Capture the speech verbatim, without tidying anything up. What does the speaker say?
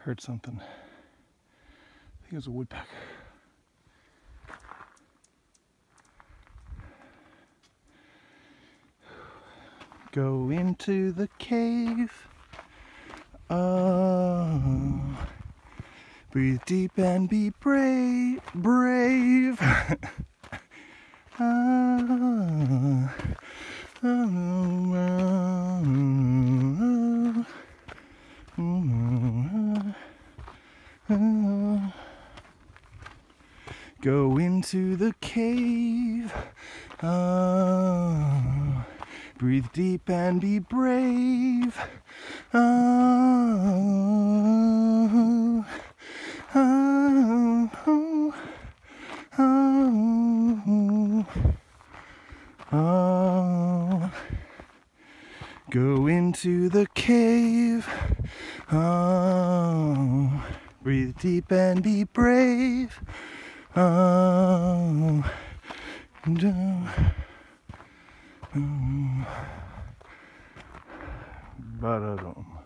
heard something. I think it was a woodpecker. Go into the cave. Oh, breathe deep and be brave, brave. Ah, ah, ah, ah, ah. Go into the cave. Ah, breathe deep and be brave. Ah, ah, ah, ah, ah. Go into the cave. Ah, breathe deep and be brave. Oh, and, uh, um, but I don't.